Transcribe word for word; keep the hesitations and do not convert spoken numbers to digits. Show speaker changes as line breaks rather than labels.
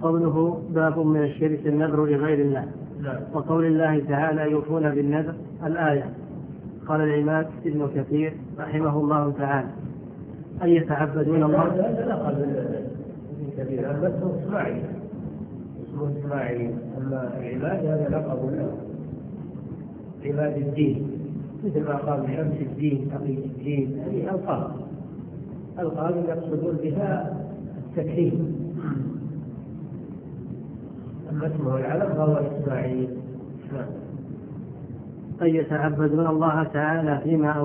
قوله باب من الشرك النذر لغير الله. وقول الله تعالى يوفون بالنذر الآية. قال العماد ابن كثير رحمه الله تعالى أن يتعبدون الله.
هذا لقب ابن كثير بس اسماعيل اسمه اسماعيل، أما العماد هذا لقب له، عماد الدين، مثل ما قال شمس الدين تقي الدين، هذه ألقاب ألقاب يقصدون بها التكريم. أما اسمه العلم فهو إسماعيل.
أن يتعبدون الله تعالى فيما